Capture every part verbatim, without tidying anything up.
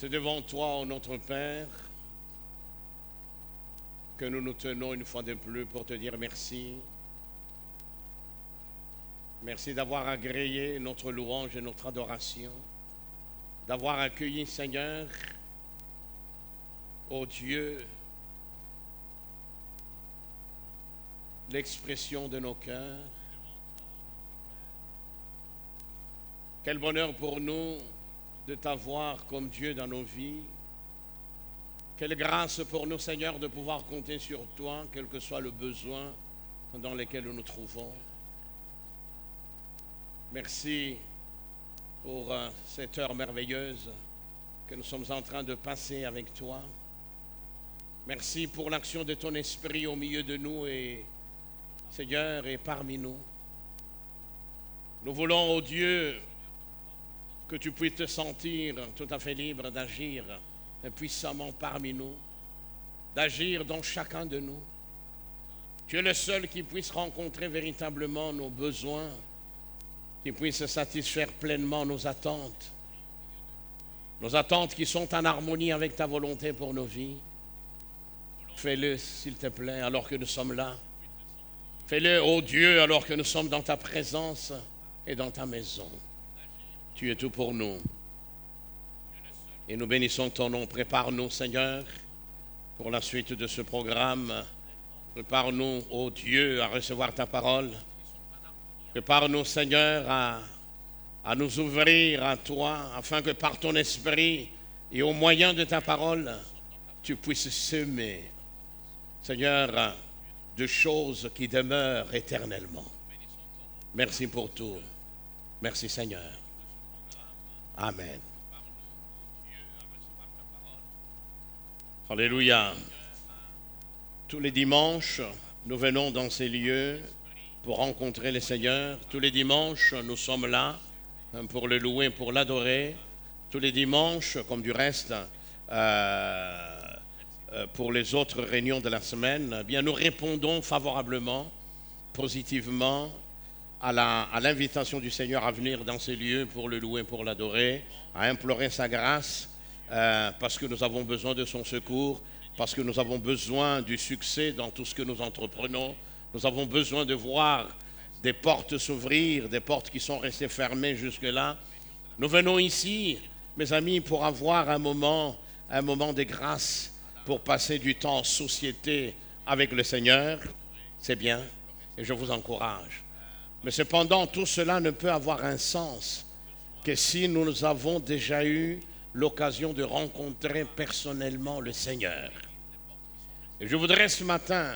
C'est devant toi, ô notre Père, que nous nous tenons une fois de plus pour te dire merci. Merci d'avoir agréé notre louange et notre adoration, d'avoir accueilli, Seigneur, ô Dieu, l'expression de nos cœurs. Quel bonheur pour nous de t'avoir comme Dieu dans nos vies. Quelle grâce pour nous, Seigneur, de pouvoir compter sur toi, quel que soit le besoin dans lequel nous nous trouvons. Merci pour euh, cette heure merveilleuse que nous sommes en train de passer avec toi. Merci pour l'action de ton esprit au milieu de nous et, Seigneur, et parmi nous. Nous voulons, ô Dieu, que tu puisses te sentir tout à fait libre d'agir puissamment parmi nous, d'agir dans chacun de nous. Tu es le seul qui puisse rencontrer véritablement nos besoins, qui puisse satisfaire pleinement nos attentes, nos attentes qui sont en harmonie avec ta volonté pour nos vies. Fais-le, s'il te plaît, alors que nous sommes là. Fais-le, ô Dieu, alors que nous sommes dans ta présence et dans ta maison. Tu es tout pour nous. Et nous bénissons ton nom. Prépare-nous, Seigneur, pour la suite de ce programme. Prépare-nous, ô Dieu, à recevoir ta parole. Prépare-nous, Seigneur, à, à nous ouvrir à toi, afin que par ton esprit et au moyen de ta parole, tu puisses semer, Seigneur, de choses qui demeurent éternellement. Merci pour tout. Merci, Seigneur. Amen. Alléluia. Tous les dimanches, nous venons dans ces lieux pour rencontrer le Seigneur. Tous les dimanches, nous sommes là pour le louer, pour l'adorer. Tous les dimanches, comme du reste, euh, pour les autres réunions de la semaine, eh bien, nous répondons favorablement, positivement, à, la, à l'invitation du Seigneur à venir dans ces lieux pour le louer, pour l'adorer, à implorer sa grâce, euh, parce que nous avons besoin de son secours, parce que nous avons besoin du succès dans tout ce que nous entreprenons. Nous avons besoin de voir des portes s'ouvrir, des portes qui sont restées fermées jusque-là. Nous venons ici, mes amis, pour avoir un moment, un moment de grâce, pour passer du temps en société avec le Seigneur. C'est bien, et je vous encourage. Mais cependant, tout cela ne peut avoir un sens que si nous avons déjà eu l'occasion de rencontrer personnellement le Seigneur. Et je voudrais ce matin,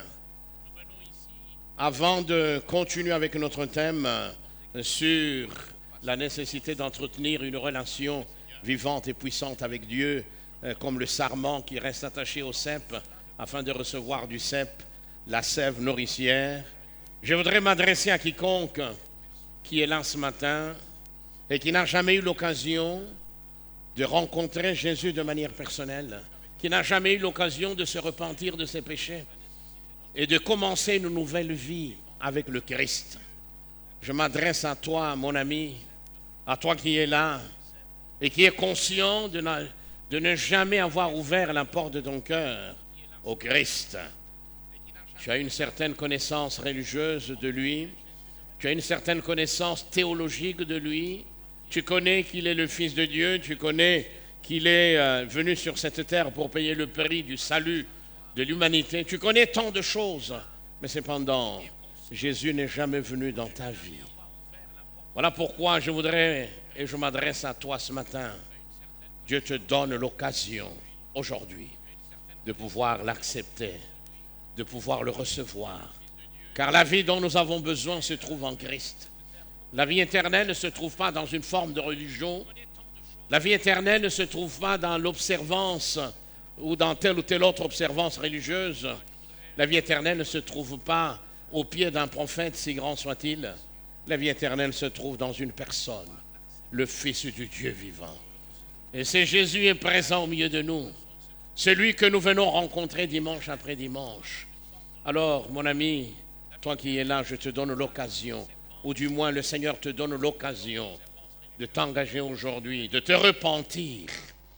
avant de continuer avec notre thème sur la nécessité d'entretenir une relation vivante et puissante avec Dieu, comme le sarment qui reste attaché au cep, afin de recevoir du cep la sève nourricière, je voudrais m'adresser à quiconque qui est là ce matin et qui n'a jamais eu l'occasion de rencontrer Jésus de manière personnelle, qui n'a jamais eu l'occasion de se repentir de ses péchés et de commencer une nouvelle vie avec le Christ. Je m'adresse à toi, mon ami, à toi qui es là et qui est conscient de ne, de ne jamais avoir ouvert la porte de ton cœur au Christ. Tu as une certaine connaissance religieuse de lui, tu as une certaine connaissance théologique de lui, tu connais qu'il est le Fils de Dieu, tu connais qu'il est euh, venu sur cette terre pour payer le prix du salut de l'humanité. Tu connais tant de choses, mais cependant, Jésus n'est jamais venu dans ta vie. Voilà pourquoi je voudrais, et je m'adresse à toi ce matin, Dieu te donne l'occasion aujourd'hui de pouvoir l'accepter, de pouvoir le recevoir. Car la vie dont nous avons besoin se trouve en Christ. La vie éternelle ne se trouve pas dans une forme de religion. La vie éternelle ne se trouve pas dans l'observance ou dans telle ou telle autre observance religieuse. La vie éternelle ne se trouve pas au pied d'un prophète, si grand soit-il. La vie éternelle se trouve dans une personne, le Fils du Dieu vivant. Et c'est Jésus est présent au milieu de nous. Celui que nous venons rencontrer dimanche après dimanche. Alors, mon ami, toi qui es là, je te donne l'occasion, ou du moins le Seigneur te donne l'occasion de t'engager aujourd'hui, de te repentir.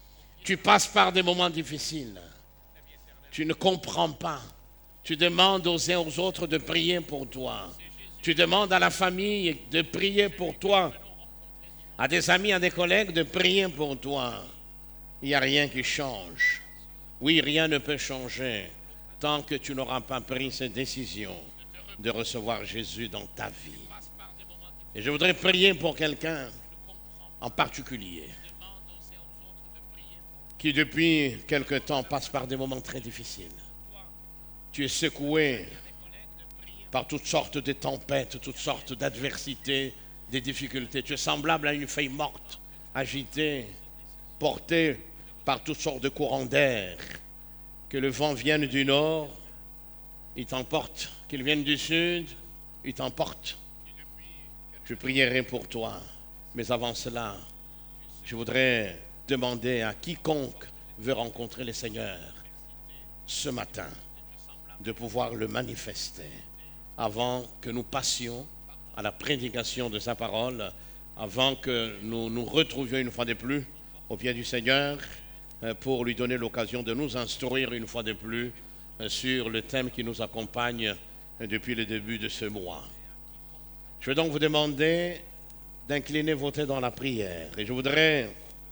Tu passes par des moments difficiles. Tu ne comprends pas. Tu demandes aux uns et aux autres de prier pour toi. Tu demandes à la famille de prier pour toi. À des amis, à des collègues de prier pour toi. Il n'y a rien qui change. Oui, rien ne peut changer tant que tu n'auras pas pris cette décision de recevoir Jésus dans ta vie. Et je voudrais prier pour quelqu'un en particulier qui depuis quelque temps passe par des moments très difficiles. Tu es secoué par toutes sortes de tempêtes, toutes sortes d'adversités, des difficultés. Tu es semblable à une feuille morte, agitée, portée par toutes sortes de courants d'air. Que le vent vienne du nord, il t'emporte. Qu'il vienne du sud, il t'emporte. Je prierai pour toi. Mais avant cela, je voudrais demander à quiconque veut rencontrer le Seigneur ce matin de pouvoir le manifester avant que nous passions à la prédication de sa parole, avant que nous nous retrouvions une fois de plus au pied du Seigneur pour lui donner l'occasion de nous instruire une fois de plus sur le thème qui nous accompagne depuis le début de ce mois. Je vais donc vous demander d'incliner vos têtes dans la prière. Et je voudrais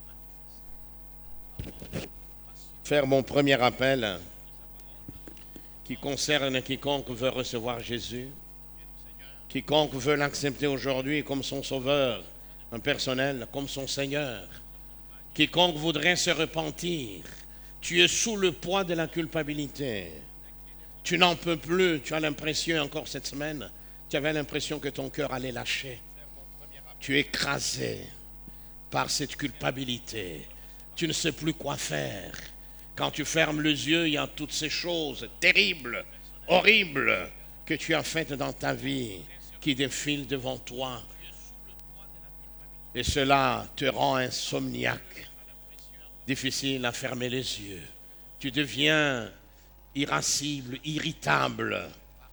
faire mon premier appel qui concerne quiconque veut recevoir Jésus, quiconque veut l'accepter aujourd'hui comme son sauveur personnel, comme son Seigneur, quiconque voudrait se repentir. Tu es sous le poids de la culpabilité. Tu n'en peux plus. Tu as l'impression, encore cette semaine, tu avais l'impression que ton cœur allait lâcher. Tu es écrasé par cette culpabilité. Tu ne sais plus quoi faire. Quand tu fermes les yeux, il y a toutes ces choses terribles, horribles que tu as faites dans ta vie qui défilent devant toi. Et cela te rend insomniaque, difficile à fermer les yeux. Tu deviens irascible, irritable,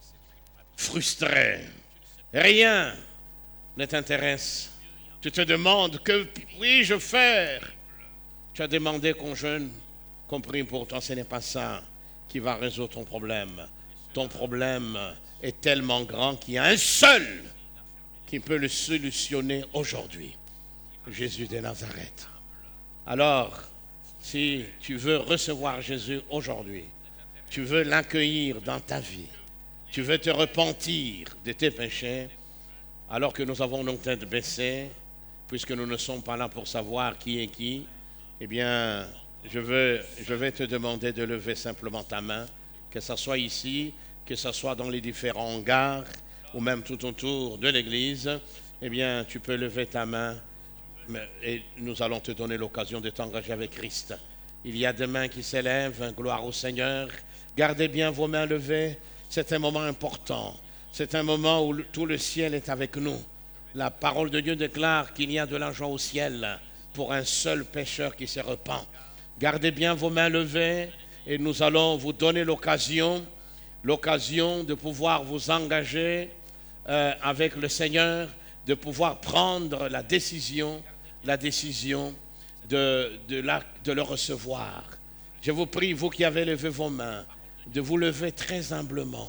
frustré. Rien ne t'intéresse. Tu te demandes que puis-je faire? Tu as demandé qu'on jeûne, qu'on prie pour toi. Ce n'est pas ça qui va résoudre ton problème. Ton problème est tellement grand qu'il y a un seul qui peut le solutionner aujourd'hui. Jésus de Nazareth. Alors, si tu veux recevoir Jésus aujourd'hui, tu veux l'accueillir dans ta vie, tu veux te repentir de tes péchés, alors que nous avons nos têtes baissées, puisque nous ne sommes pas là pour savoir qui est qui, eh bien, je, veux, je vais te demander de lever simplement ta main, que ce soit ici, que ce soit dans les différents hangars, ou même tout autour de l'église, eh bien, tu peux lever ta main et nous allons te donner l'occasion de t'engager avec Christ. Il y a des mains qui s'élèvent, gloire au Seigneur. Gardez bien vos mains levées, c'est un moment important. C'est un moment où tout le ciel est avec nous. La parole de Dieu déclare qu'il y a de la joie au ciel pour un seul pécheur qui se repent. Gardez bien vos mains levées et nous allons vous donner l'occasion, l'occasion de pouvoir vous engager euh, avec le Seigneur, de pouvoir prendre la décision, la décision de, de, la, de le recevoir. Je vous prie, vous qui avez levé vos mains, de vous lever très humblement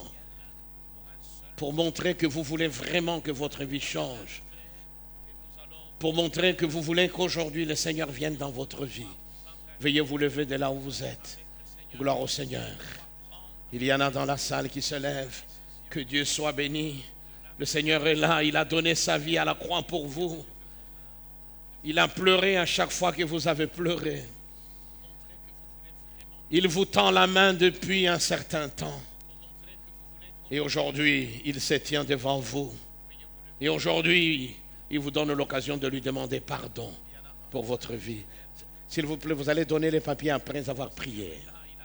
pour montrer que vous voulez vraiment que votre vie change, pour montrer que vous voulez qu'aujourd'hui le Seigneur vienne dans votre vie. Veuillez vous lever de là où vous êtes. Gloire au Seigneur. Il y en a dans la salle qui se lèvent. Que Dieu soit béni. Le Seigneur est là. Il a donné sa vie à la croix pour vous. Il a pleuré à chaque fois que vous avez pleuré. Il vous tend la main depuis un certain temps. Et aujourd'hui, il se tient devant vous. Et aujourd'hui, il vous donne l'occasion de lui demander pardon pour votre vie. S'il vous plaît, vous allez donner les papiers après avoir prié.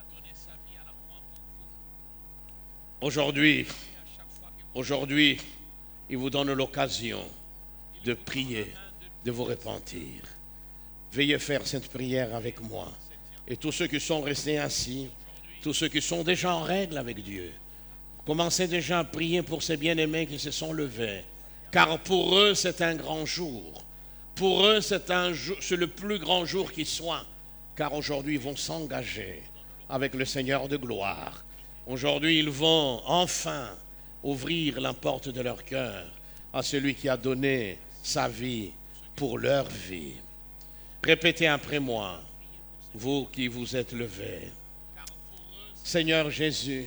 Aujourd'hui, aujourd'hui, il vous donne l'occasion de prier, de vous repentir. Veuillez faire cette prière avec moi. Et tous ceux qui sont restés assis, tous ceux qui sont déjà en règle avec Dieu, commencez déjà à prier pour ces bien-aimés qui se sont levés. Car pour eux, c'est un grand jour. Pour eux, c'est, un jour, c'est le plus grand jour qui soit. car aujourd'hui ils vont s'engager avec le Seigneur de gloire. Aujourd'hui ils vont enfin ouvrir la porte de leur cœur à celui qui a donné sa vie pour leur vie. Répétez après moi, vous qui vous êtes levés. Seigneur Jésus,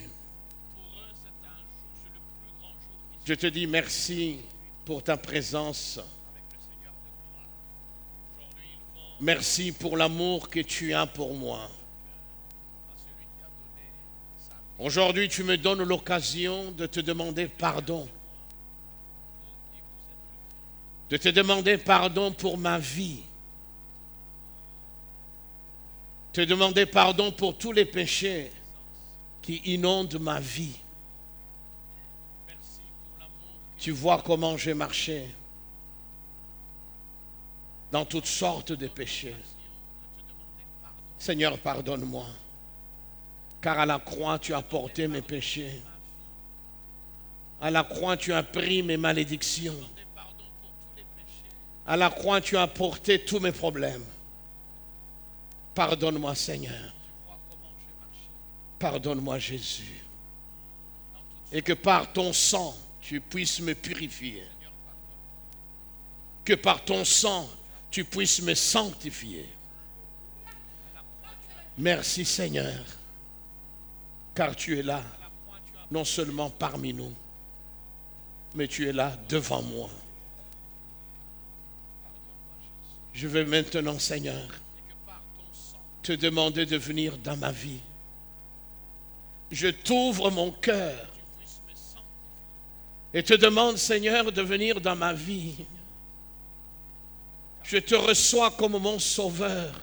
je te dis merci pour ta présence. Merci pour l'amour que tu as pour moi. Aujourd'hui, tu me donnes l'occasion de te demander pardon. De te demander pardon pour ma vie. Te demander pardon pour tous les péchés qui inondent ma vie. Tu vois comment j'ai marché dans toutes sortes de péchés. Seigneur, pardonne-moi, car à la croix, tu as porté mes péchés. À la croix, tu as pris mes malédictions. À la croix, tu as porté tous mes problèmes. Pardonne-moi, Seigneur. Pardonne-moi, Jésus. Et que par ton sang, tu puisses me purifier. Que par ton sang, tu puisses me sanctifier. Merci, Seigneur, car tu es là, non seulement parmi nous, mais tu es là devant moi. Je veux maintenant, Seigneur, te demander de venir dans ma vie. Je t'ouvre mon cœur et te demande, Seigneur, de venir dans ma vie. Je te reçois comme mon sauveur.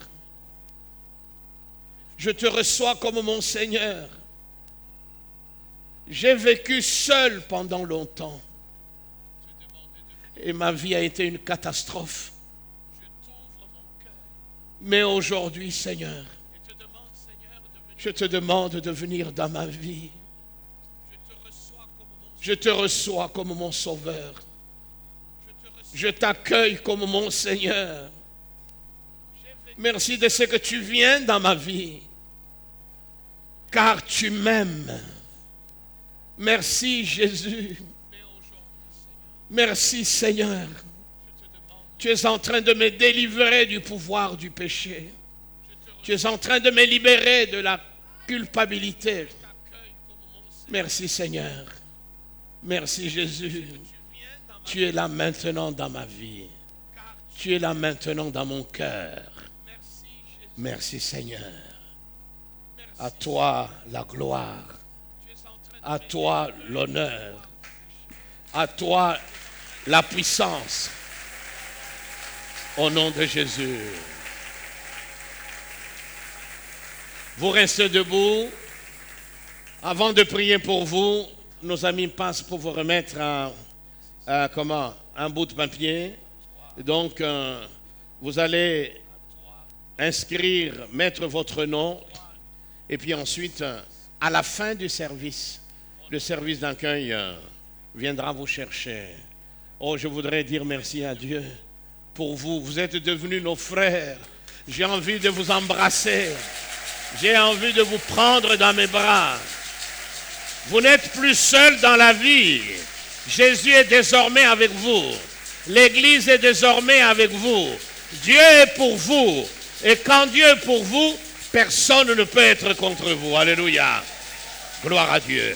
Je te reçois comme mon Seigneur. J'ai vécu seul pendant longtemps et ma vie a été une catastrophe. Mais aujourd'hui, Seigneur, je te demande de venir dans ma vie. Je te reçois comme mon sauveur. Je t'accueille comme mon Seigneur. Merci de ce que tu viens dans ma vie, car tu m'aimes. Merci Jésus. Merci Seigneur. Tu es en train de me délivrer du pouvoir du péché. Tu es en train de me libérer de la culpabilité. Merci Seigneur. Merci Jésus. Tu es là maintenant dans ma vie. Tu es là maintenant dans mon cœur. Merci Seigneur. À toi la gloire. À toi l'honneur. À toi la puissance. Au nom de Jésus. Vous restez debout. Avant de prier pour vous, nos amis passent pour vous remettre un, un, comment, un bout de papier. Donc, euh, vous allez inscrire, mettre votre nom. Et puis ensuite, euh, à la fin du service, le service d'accueil euh, viendra vous chercher. Oh, je voudrais dire merci à Dieu pour vous. Vous êtes devenus nos frères. J'ai envie de vous embrasser. J'ai envie de vous prendre dans mes bras. Vous n'êtes plus seuls dans la vie. Jésus est désormais avec vous. L'Église est désormais avec vous. Dieu est pour vous. Et quand Dieu est pour vous, personne ne peut être contre vous. Alléluia. Gloire à Dieu.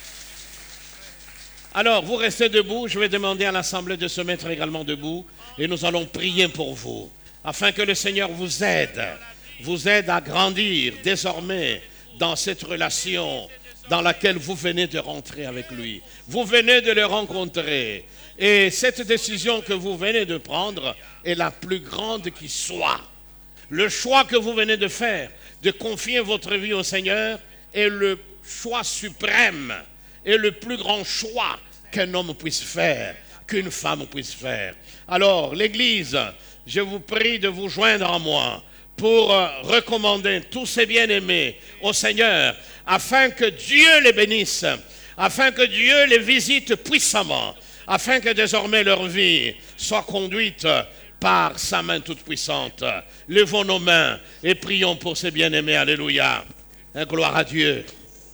Alors, vous restez debout. Je vais demander à l'Assemblée de se mettre également debout. Et nous allons prier pour vous, afin que le Seigneur vous aide, vous aide à grandir désormais dans cette relation dans laquelle vous venez de rentrer avec lui. Vous venez de le rencontrer. Et cette décision que vous venez de prendre est la plus grande qui soit. Le choix que vous venez de faire, de confier votre vie au Seigneur, est le choix suprême et le plus grand choix qu'un homme puisse faire, qu'une femme puisse faire. Alors, l'Église, je vous prie de vous joindre à moi pour recommander tous ces bien-aimés au Seigneur, afin que Dieu les bénisse, afin que Dieu les visite puissamment, afin que désormais leur vie soit conduite par sa main toute puissante. Levons nos mains et prions pour ces bien-aimés. Alléluia. Gloire à Dieu.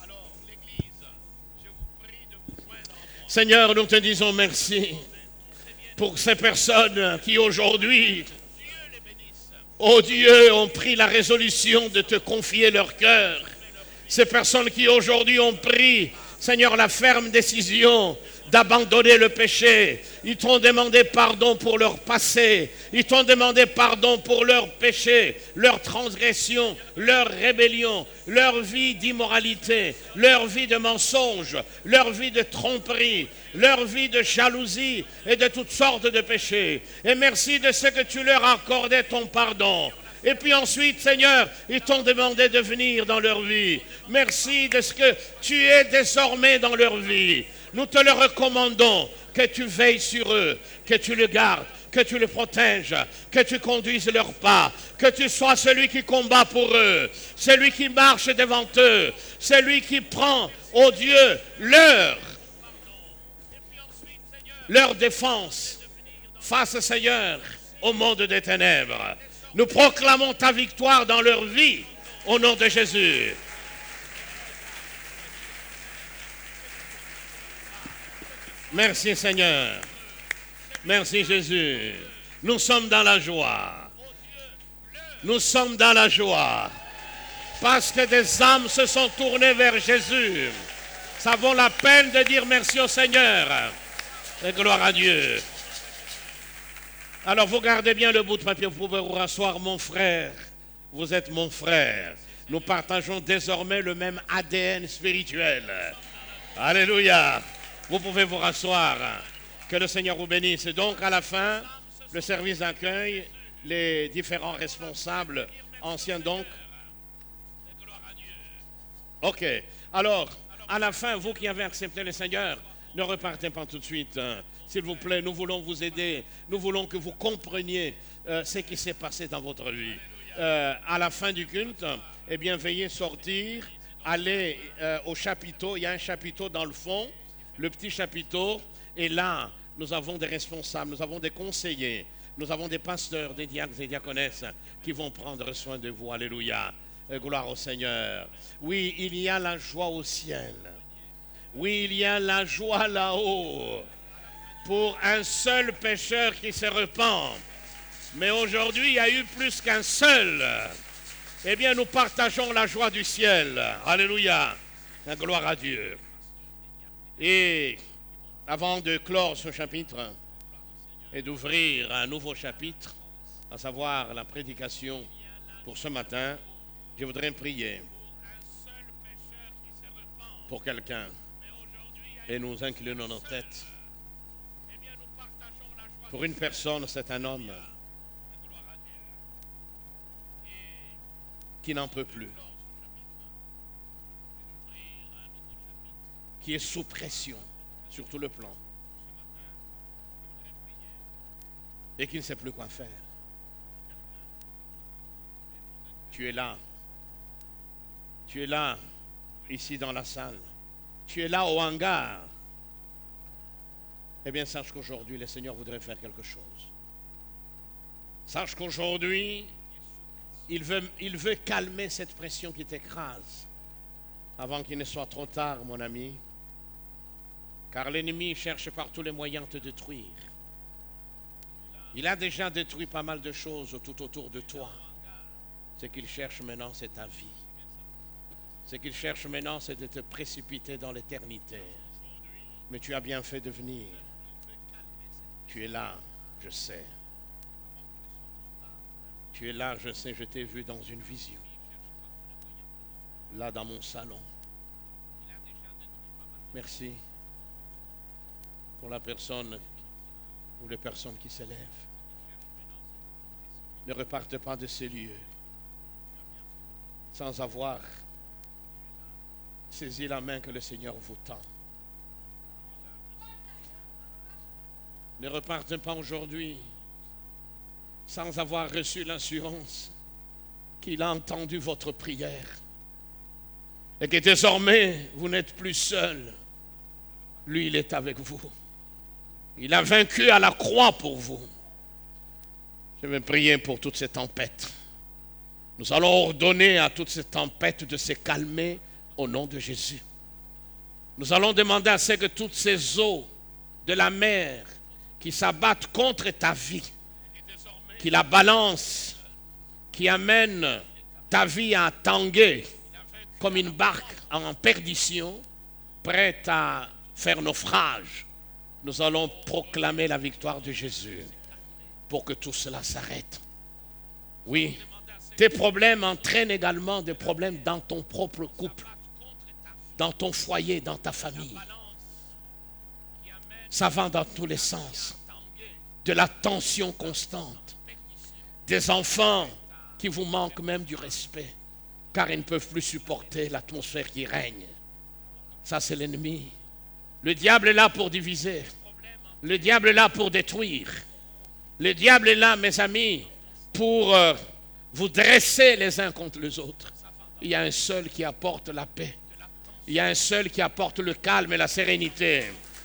Seigneur, nous te disons merci pour ces personnes qui aujourd'hui, oh Dieu, ont pris la résolution de te confier leur cœur. Ces personnes qui aujourd'hui ont pris, Seigneur, la ferme décision d'abandonner le péché. Ils t'ont demandé pardon pour leur passé. Ils t'ont demandé pardon pour leurs péchés, leurs transgressions, leurs rébellions, leur vie d'immoralité, leur vie de mensonge, leur vie de tromperie, leur vie de jalousie et de toutes sortes de péchés. Et merci de ce que tu leur as accordé ton pardon. Et puis ensuite, Seigneur, ils t'ont demandé de venir dans leur vie. Merci de ce que tu es désormais dans leur vie. Nous te le recommandons, que tu veilles sur eux, que tu le gardes, que tu les protèges, que tu conduises leurs pas, que tu sois celui qui combat pour eux, celui qui marche devant eux, celui qui prend, ô Dieu, leur, leur défense face, Seigneur, au monde des ténèbres. Nous proclamons ta victoire dans leur vie, au nom de Jésus. Merci Seigneur. Merci Jésus. Nous sommes dans la joie. Nous sommes dans la joie. Parce que des âmes se sont tournées vers Jésus. Ça vaut la peine de dire merci au Seigneur. Et gloire à Dieu. Alors vous gardez bien le bout de papier, vous pouvez vous rasseoir, mon frère. Vous êtes mon frère. Nous partageons désormais le même A D N spirituel. Alléluia. Vous pouvez vous rasseoir. Que le Seigneur vous bénisse. Et donc, à la fin, le service d'accueil, les différents responsables, anciens donc. Ok. Alors, à la fin, vous qui avez accepté le Seigneur, ne repartez pas tout de suite. Hein. S'il vous plaît, nous voulons vous aider. Nous voulons que vous compreniez euh, ce qui s'est passé dans votre vie. Euh, à la fin du culte, eh bien, veuillez sortir, aller euh, au chapiteau. Il y a un chapiteau dans le fond, le petit chapiteau. Et là, nous avons des responsables, nous avons des conseillers, nous avons des pasteurs, des diacres et diaconesses qui vont prendre soin de vous. Alléluia. Et gloire au Seigneur. Oui, il y a la joie au ciel. Oui, il y a la joie là-haut pour un seul pécheur qui se repent. Mais aujourd'hui, il y a eu plus qu'un seul. Eh bien, nous partageons la joie du ciel. Alléluia. La gloire à Dieu. Et avant de clore ce chapitre et d'ouvrir un nouveau chapitre, à savoir la prédication pour ce matin, je voudrais prier pour quelqu'un. Et nous inclinons nos têtes. Pour une personne, c'est un homme qui n'en peut plus, qui est sous pression sur tout le plan et qui ne sait plus quoi faire. Tu es là. Tu es là, ici dans la salle. Tu es là au hangar. Eh bien, sache qu'aujourd'hui, le Seigneur voudrait faire quelque chose. Sache qu'aujourd'hui, il veut, il veut calmer cette pression qui t'écrase avant qu'il ne soit trop tard, mon ami. Car l'ennemi cherche par tous les moyens de te détruire. Il a déjà détruit pas mal de choses tout autour de toi. Ce qu'il cherche maintenant, c'est ta vie. Ce qu'il cherche maintenant, c'est de te précipiter dans l'éternité. Mais tu as bien fait de venir. Tu es là, je sais. Tu es là, je sais, je t'ai vu dans une vision. Là, dans mon salon. Merci pour la personne ou les personnes qui s'élèvent. Ne repartez pas de ces lieux sans avoir saisi la main que le Seigneur vous tend. Ne repartez pas aujourd'hui sans avoir reçu l'assurance qu'il a entendu votre prière et que désormais vous n'êtes plus seul. Lui, il est avec vous. Il a vaincu à la croix pour vous. Je vais prier pour toutes ces tempêtes. Nous allons ordonner à toutes ces tempêtes de se calmer au nom de Jésus. Nous allons demander à ce que toutes ces eaux de la mer qui s'abattent contre ta vie, qui la balancent, qui amènent ta vie à tanguer comme une barque en perdition, prête à faire naufrage, nous allons proclamer la victoire de Jésus pour que tout cela s'arrête. Oui, tes problèmes entraînent également des problèmes dans ton propre couple, dans ton foyer, dans ta famille. Ça va dans tous les sens. De la tension constante. Des enfants qui vous manquent même du respect, car ils ne peuvent plus supporter l'atmosphère qui règne. Ça, c'est l'ennemi. Le diable est là pour diviser. Le diable est là pour détruire. Le diable est là, mes amis, pour euh, vous dresser les uns contre les autres. Il y a un seul qui apporte la paix. Il y a un seul qui apporte le calme et la sérénité.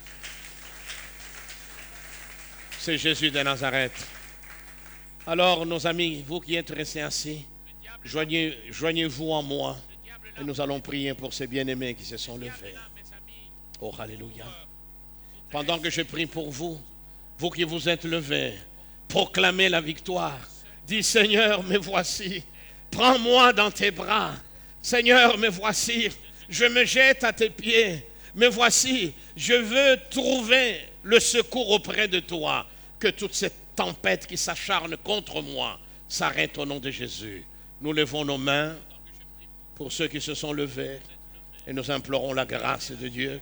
C'est Jésus de Nazareth. Alors, nos amis, vous qui êtes restés assis, joignez, joignez-vous en moi et nous allons prier pour ces bien-aimés qui se sont levés. Oh, alléluia. Pendant que je prie pour vous, vous qui vous êtes levés, proclamez la victoire. Dis, Seigneur, me voici. Prends-moi dans tes bras. Seigneur, me voici. Je me jette à tes pieds. Me voici. Je veux trouver le secours auprès de toi. Que toute cette tempête qui s'acharne contre moi s'arrête au nom de Jésus. Nous levons nos mains pour ceux qui se sont levés et nous implorons la grâce de Dieu.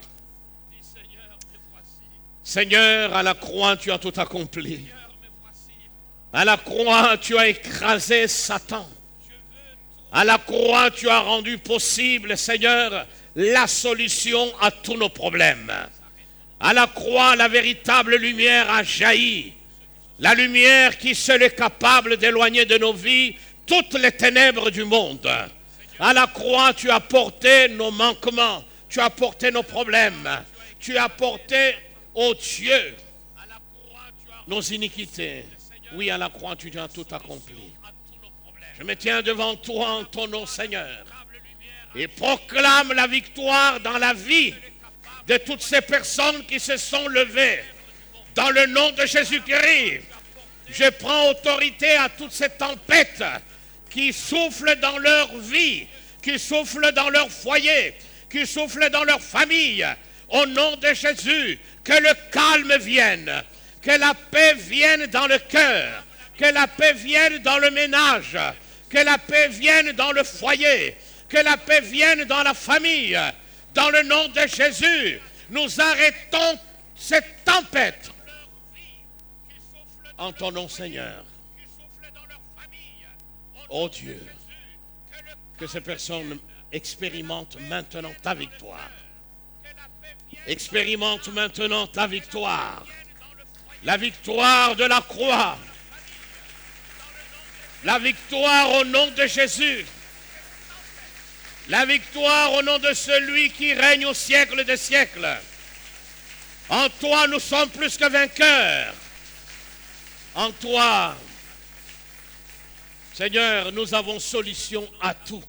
Seigneur, à la croix, tu as tout accompli. À la croix, tu as écrasé Satan. À la croix, tu as rendu possible, Seigneur, la solution à tous nos problèmes. À la croix, la véritable lumière a jailli. La lumière qui seule est capable d'éloigner de nos vies toutes les ténèbres du monde. À la croix, tu as porté nos manquements. Tu as porté nos problèmes. Tu as porté, ô Dieu, nos iniquités. Oui, à la croix, tu as tout accompli. Je me tiens devant toi en ton nom, Seigneur, et proclame la victoire dans la vie de toutes ces personnes qui se sont levées. Dans le nom de Jésus-Christ, je prends autorité à toutes ces tempêtes qui soufflent dans leur vie, qui soufflent dans leur foyer, qui soufflent dans leur famille. Au nom de Jésus, que le calme vienne, que la paix vienne dans le cœur, que la paix vienne dans le ménage, que la paix vienne dans le foyer, que la paix vienne dans la famille. Dans le nom de Jésus, nous arrêtons cette tempête. En ton nom, Seigneur. Oh Dieu, que ces personnes expérimentent maintenant ta victoire. Expérimente maintenant ta victoire. La victoire de la croix. La victoire au nom de Jésus. La victoire au nom de celui qui règne au siècle des siècles. En toi, nous sommes plus que vainqueurs. En toi, Seigneur, nous avons solution à tout.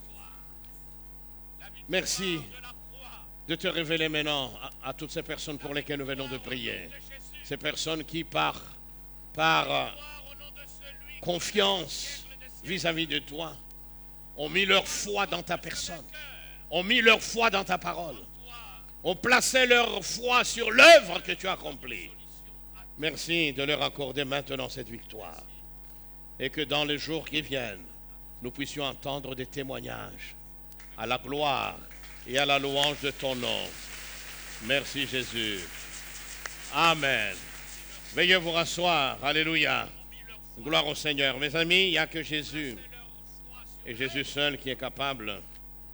Merci de te révéler maintenant à, à toutes ces personnes pour lesquelles nous venons de prier. Ces personnes qui, par, par euh, confiance vis-à-vis de toi, ont mis leur foi dans ta personne, ont mis leur foi dans ta parole, ont placé leur foi sur l'œuvre que tu as accomplie. Merci de leur accorder maintenant cette victoire. Et que dans les jours qui viennent, nous puissions entendre des témoignages à la gloire et à la louange de ton nom. Merci Jésus. Amen. Veuillez vous rasseoir. Alléluia. Gloire au Seigneur. Mes amis, il n'y a que Jésus. Et Jésus seul qui est capable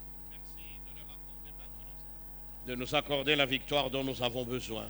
de nous accorder la victoire dont nous avons besoin.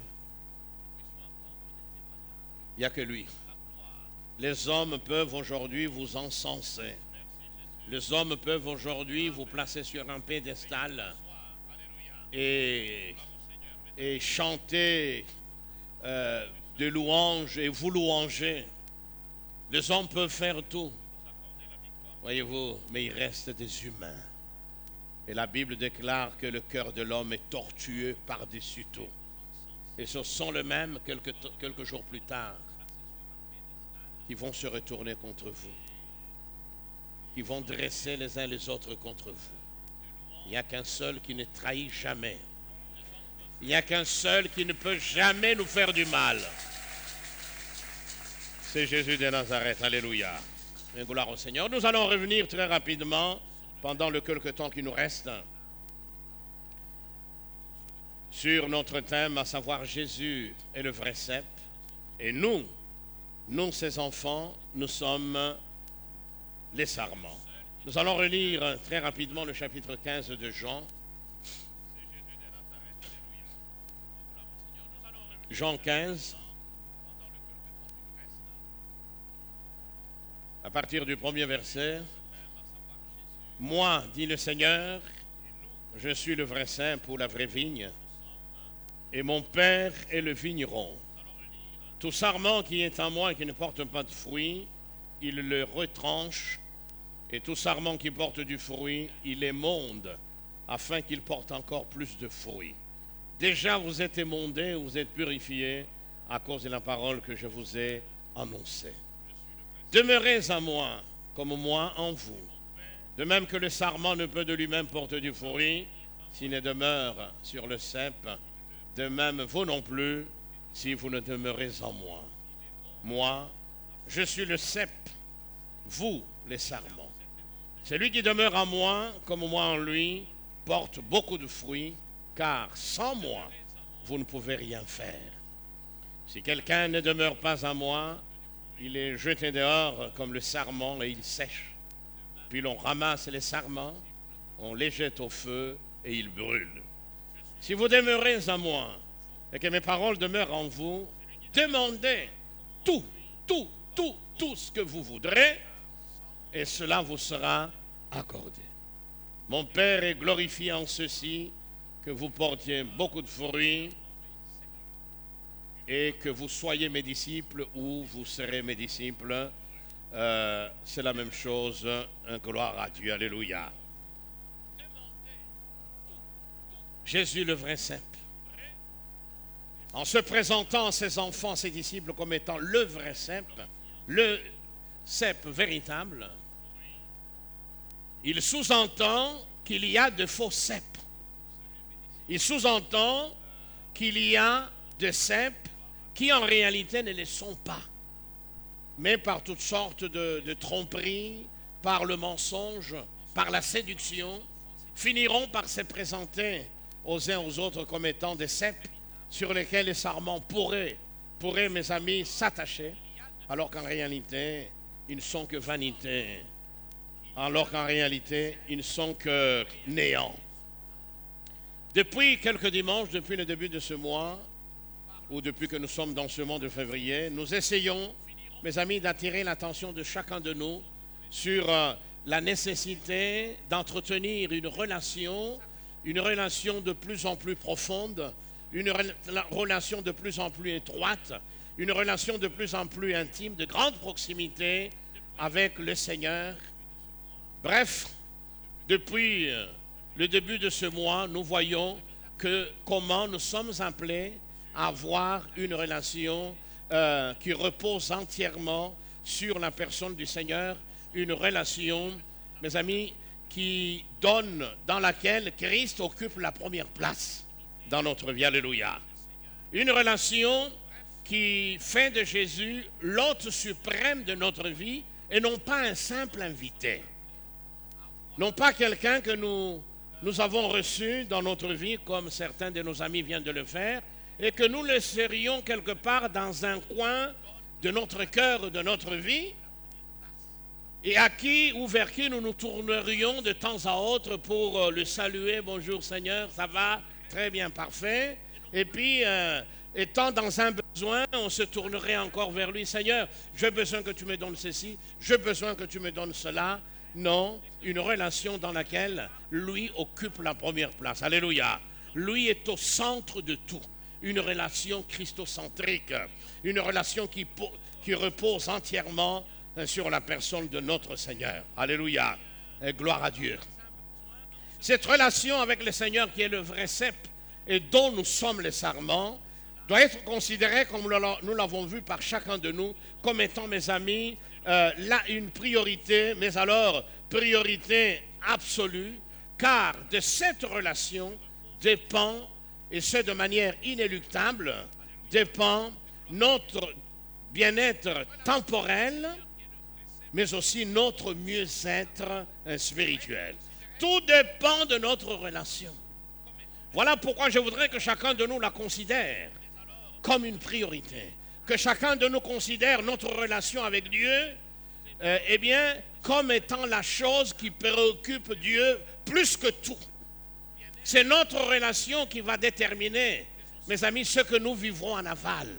Il n'y a que lui. Les hommes peuvent aujourd'hui vous encenser. Les hommes peuvent aujourd'hui vous placer sur un piédestal et, et chanter euh, de louanges et vous louanger. Les hommes peuvent faire tout, voyez-vous, mais il reste des humains. Et la Bible déclare que le cœur de l'homme est tortueux par-dessus tout. Et ce sont les mêmes, quelques, quelques jours plus tard, qui vont se retourner contre vous, qui vont dresser les uns les autres contre vous. Il n'y a qu'un seul qui ne trahit jamais. Il n'y a qu'un seul qui ne peut jamais nous faire du mal. C'est Jésus de Nazareth. Alléluia. Et gloire au Seigneur. Nous allons revenir très rapidement, pendant le quelque temps qui nous reste, sur notre thème, à savoir Jésus est le vrai cep. Et nous, nous, ses enfants, nous sommes les sarments. Nous allons relire très rapidement le chapitre quinze de Jean. Jean quinze, à partir du premier verset. Moi, dit le Seigneur, je suis le vrai cep ou la vraie vigne, et mon Père est le vigneron. Tout sarment qui est en moi et qui ne porte pas de fruit, il le retranche, et tout sarment qui porte du fruit, il émonde, afin qu'il porte encore plus de fruits. Déjà vous êtes émondés, vous êtes purifiés à cause de la parole que je vous ai annoncée. Demeurez en moi, comme moi en vous. De même que le sarment ne peut de lui-même porter du fruit, s'il ne demeure sur le cep, de même vous non plus, si vous ne demeurez en moi. Moi, je suis le cep, vous les sarments. Celui qui demeure en moi, comme moi en lui, porte beaucoup de fruits, car sans moi, vous ne pouvez rien faire. Si quelqu'un ne demeure pas en moi, il est jeté dehors comme le sarment et il sèche. Puis l'on ramasse les sarments, on les jette au feu et ils brûlent. Si vous demeurez en moi et que mes paroles demeurent en vous, demandez tout, tout, tout, tout ce que vous voudrez et cela vous sera accordé. Mon Père est glorifié en ceci, que vous portiez beaucoup de fruits et que vous soyez mes disciples ou vous serez mes disciples. Euh, c'est la même chose. Un gloire à Dieu. Alléluia. Jésus le vrai cep. En se présentant à ses enfants, ses disciples comme étant le vrai cep, le cep véritable, il sous-entend qu'il y a de faux ceps. Il sous-entend qu'il y a des ceps qui en réalité ne le sont pas, mais par toutes sortes de, de tromperies, par le mensonge, par la séduction, finiront par se présenter aux uns aux autres comme étant des ceps sur lesquels les sarments pourraient, pourraient, mes amis, s'attacher, alors qu'en réalité, ils ne sont que vanité, alors qu'en réalité, ils ne sont que néant. Depuis quelques dimanches, depuis le début de ce mois, ou depuis que nous sommes dans ce mois de février, nous essayons, mes amis, d'attirer l'attention de chacun de nous sur euh, la nécessité d'entretenir une relation, une relation de plus en plus profonde, une re- relation de plus en plus étroite, une relation de plus en plus intime, de grande proximité avec le Seigneur. Bref, depuis euh, le début de ce mois, nous voyons que comment nous sommes appelés à avoir une relation euh, qui repose entièrement sur la personne du Seigneur, une relation, mes amis, qui donne, dans laquelle Christ occupe la première place dans notre vie. Alléluia. Une relation qui fait de Jésus l'hôte suprême de notre vie et non pas un simple invité. Non pas quelqu'un que nous, nous avons reçu dans notre vie, comme certains de nos amis viennent de le faire, et que nous laisserions quelque part dans un coin de notre cœur, de notre vie, et à qui ou vers qui nous nous tournerions de temps à autre pour le saluer. Bonjour Seigneur, ça va? Très bien, parfait. Et puis, euh, étant dans un besoin, on se tournerait encore vers lui. Seigneur, j'ai besoin que tu me donnes ceci, j'ai besoin que tu me donnes cela. Non, une relation dans laquelle lui occupe la première place. Alléluia. Lui est au centre de tout. Une relation christocentrique, une relation qui, qui repose entièrement sur la personne de notre Seigneur. Alléluia. Et gloire à Dieu. Cette relation avec le Seigneur qui est le vrai cep et dont nous sommes les sarments doit être considérée, comme nous l'avons vu par chacun de nous, comme étant, mes amis, euh, là une priorité, mais alors priorité absolue, car de cette relation dépend, et ce de manière inéluctable, dépend notre bien-être temporel, mais aussi notre mieux-être spirituel. Tout dépend de notre relation. Voilà pourquoi je voudrais que chacun de nous la considère comme une priorité. Que chacun de nous considère notre relation avec Dieu, euh, eh bien, comme étant la chose qui préoccupe Dieu plus que tout. C'est notre relation qui va déterminer, mes amis, ce que nous vivrons en aval.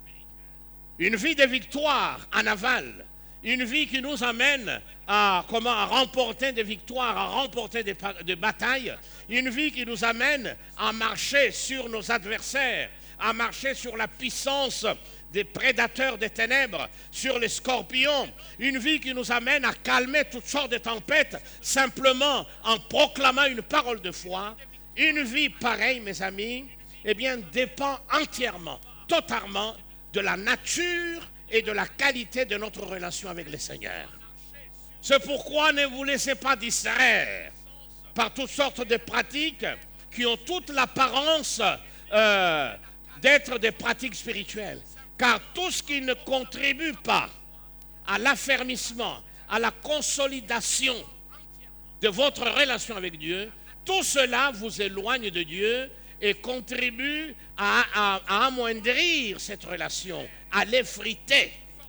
Une vie de victoire en aval. Une vie qui nous amène à, comment, à remporter des victoires, à remporter des, des batailles. Une vie qui nous amène à marcher sur nos adversaires, à marcher sur la puissance des prédateurs des ténèbres, sur les scorpions. Une vie qui nous amène à calmer toutes sortes de tempêtes, simplement en proclamant une parole de foi. Une vie pareille, mes amis, eh bien, dépend entièrement, totalement de la nature et de la qualité de notre relation avec le Seigneur. C'est pourquoi ne vous laissez pas distraire par toutes sortes de pratiques qui ont toute l'apparence euh, d'être des pratiques spirituelles. Car tout ce qui ne contribue pas à l'affermissement, à la consolidation de votre relation avec Dieu, tout cela vous éloigne de Dieu et contribue à, à, à amoindrir cette relation, à l'effriter.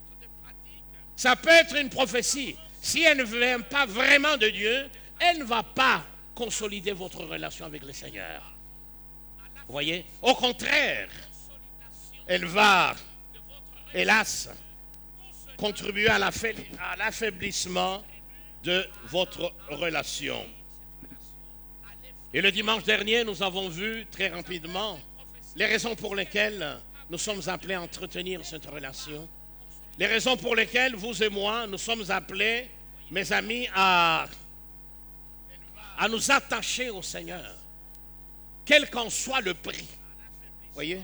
Ça peut être une prophétie. Si elle ne vient pas vraiment de Dieu, elle ne va pas consolider votre relation avec le Seigneur. Vous voyez? Au contraire, elle va, hélas, contribuer à l'affaiblissement de votre relation. Et le dimanche dernier, nous avons vu très rapidement les raisons pour lesquelles nous sommes appelés à entretenir cette relation. Les raisons pour lesquelles vous et moi, nous sommes appelés, mes amis, à, à nous attacher au Seigneur, quel qu'en soit le prix. Voyez?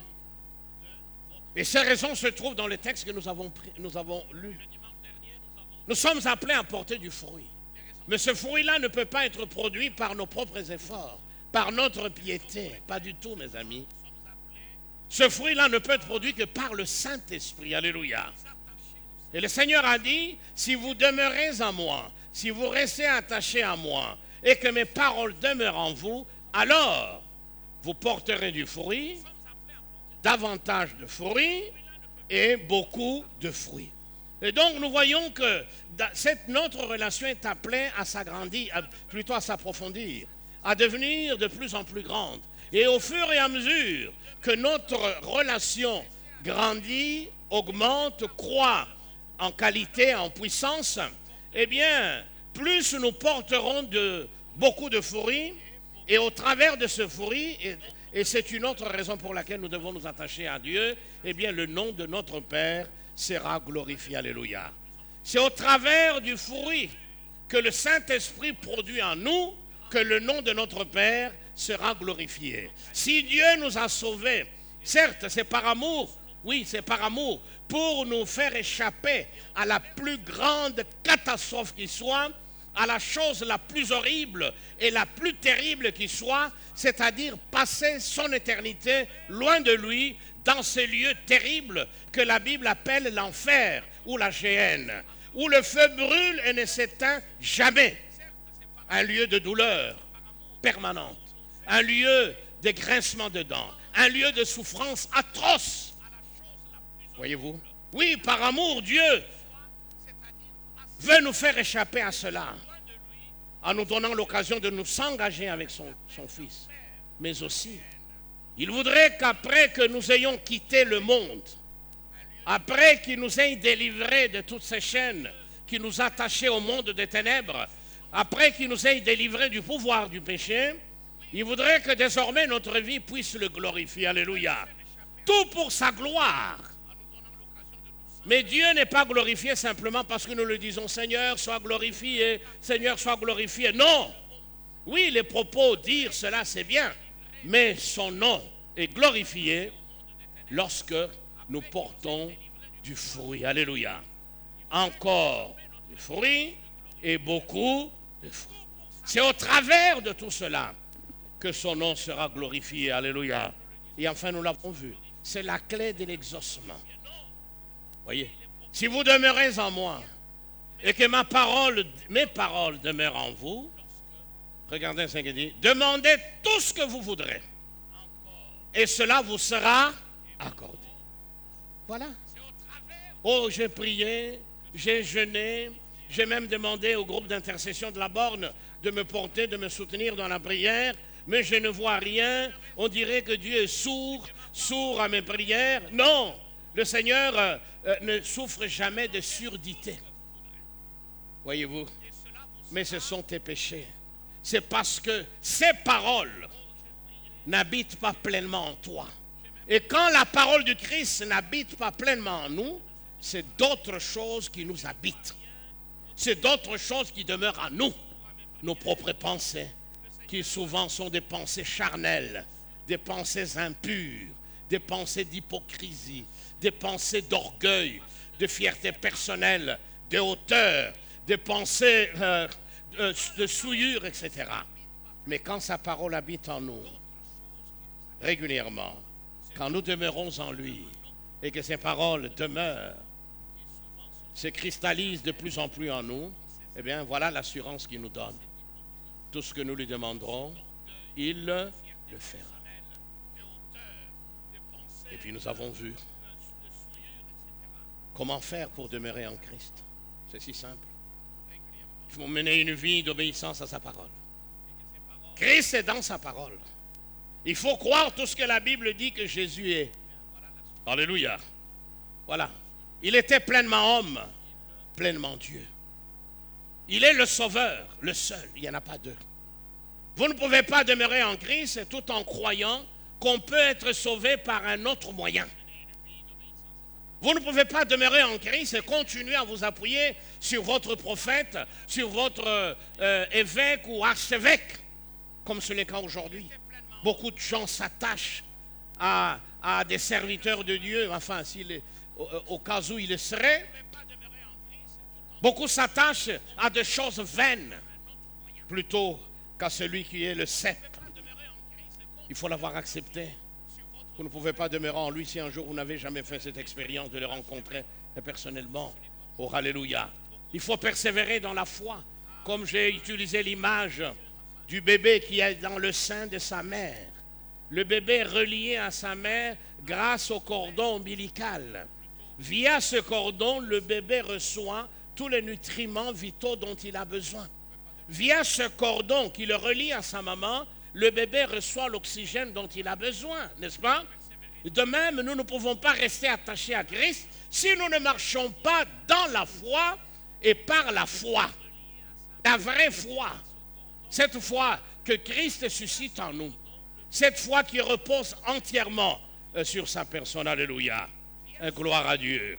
Et ces raisons se trouvent dans le texte que nous avons, pris, nous avons lu. Nous sommes appelés à porter du fruit. Mais ce fruit-là ne peut pas être produit par nos propres efforts, par notre piété. Pas du tout, mes amis. Ce fruit-là ne peut être produit que par le Saint-Esprit. Alléluia. Et le Seigneur a dit, si vous demeurez en moi, si vous restez attachés à moi, et que mes paroles demeurent en vous, alors vous porterez du fruit, davantage de fruits, et beaucoup de fruits. Et donc, nous voyons que cette, notre relation est appelée à s'agrandir, plutôt à s'approfondir, à devenir de plus en plus grande. Et au fur et à mesure que notre relation grandit, augmente, croît en qualité, en puissance, eh bien, plus nous porterons de, beaucoup de fruits, et au travers de ce fruit, et, et c'est une autre raison pour laquelle nous devons nous attacher à Dieu, eh bien, le nom de notre Père sera glorifié. Alléluia. C'est au travers du fruit que le Saint-Esprit produit en nous que le nom de notre Père sera glorifié. Si Dieu nous a sauvés, certes, c'est par amour, oui, c'est par amour, pour nous faire échapper à la plus grande catastrophe qui soit, à la chose la plus horrible et la plus terrible qui soit, c'est-à-dire passer son éternité loin de lui, dans ces lieux terribles que la Bible appelle l'enfer ou la géhenne, où le feu brûle et ne s'éteint jamais. Un lieu de douleur permanente, un lieu de grincement de dents, un lieu de souffrance atroce. Voyez-vous? Oui, par amour, Dieu veut nous faire échapper à cela, en nous donnant l'occasion de nous s'engager avec son, son Fils. Mais aussi, il voudrait qu'après que nous ayons quitté le monde, après qu'il nous ait délivrés de toutes ces chaînes qui nous attachaient au monde des ténèbres, après qu'il nous ait délivrés du pouvoir du péché, il voudrait que désormais notre vie puisse le glorifier. Alléluia. Tout pour sa gloire. Mais Dieu n'est pas glorifié simplement parce que nous le disons, Seigneur, sois glorifié, Seigneur, sois glorifié. Non. Oui, les propos, dire cela, c'est bien. Mais son nom est glorifié lorsque nous portons du fruit. Alléluia. Encore du fruit et beaucoup de fruits. C'est au travers de tout cela que son nom sera glorifié. Alléluia. Et enfin, nous l'avons vu. C'est la clé de l'exaucement. Voyez, si vous demeurez en moi et que ma parole, mes paroles demeurent en vous, regardez ce qu'il dit, demandez tout ce que vous voudrez et cela vous sera accordé. Voilà. Oh, j'ai prié, j'ai jeûné, j'ai même demandé au groupe d'intercession de la borne de me porter, de me soutenir dans la prière, mais je ne vois rien. On dirait que Dieu est sourd, sourd à mes prières. Non, le Seigneur euh, euh, ne souffre jamais de surdité. Voyez-vous, mais ce sont tes péchés. C'est parce que ces paroles n'habitent pas pleinement en toi. Et quand la parole du Christ n'habite pas pleinement en nous, c'est d'autres choses qui nous habitent. C'est d'autres choses qui demeurent en nous. Nos propres pensées, qui souvent sont des pensées charnelles, des pensées impures, des pensées d'hypocrisie, des pensées d'orgueil, de fierté personnelle, de hauteur, des pensées euh, de, de souillure, et cetera. Mais quand sa parole habite en nous, régulièrement, quand nous demeurons en lui et que ses paroles demeurent, se cristallisent de plus en plus en nous, eh bien voilà l'assurance qu'il nous donne. Tout ce que nous lui demanderons, il le fera. Et puis nous avons vu comment faire pour demeurer en Christ. C'est si simple. Il faut mener une vie d'obéissance à sa parole. Christ est dans sa parole. Il faut croire tout ce que la Bible dit que Jésus est. Alléluia. Voilà. Il était pleinement homme, pleinement Dieu. Il est le sauveur, le seul. Il n'y en a pas deux. Vous ne pouvez pas demeurer en Christ tout en croyant qu'on peut être sauvé par un autre moyen. Vous ne pouvez pas demeurer en Christ et continuer à vous appuyer sur votre prophète, sur votre euh, évêque ou archevêque, comme c'est le cas aujourd'hui. Beaucoup de gens s'attachent à, à des serviteurs de Dieu, enfin, s'il est, au, au cas où il le serait. Beaucoup s'attachent à des choses vaines, plutôt qu'à celui qui est le sceptre. Il faut l'avoir accepté. Vous ne pouvez pas demeurer en lui si un jour vous n'avez jamais fait cette expérience de le rencontrer personnellement. Oh, alléluia. Il faut persévérer dans la foi, comme j'ai utilisé l'image du bébé qui est dans le sein de sa mère. Le bébé est relié à sa mère grâce au cordon ombilical. Via ce cordon, le bébé reçoit tous les nutriments vitaux dont il a besoin. Via ce cordon qui le relie à sa maman, le bébé reçoit l'oxygène dont il a besoin, n'est-ce pas? De même, nous ne pouvons pas rester attachés à Christ si nous ne marchons pas dans la foi et par la foi. La vraie foi. Cette foi que Christ suscite en nous. Cette foi qui repose entièrement sur sa personne. Alléluia. Gloire à Dieu.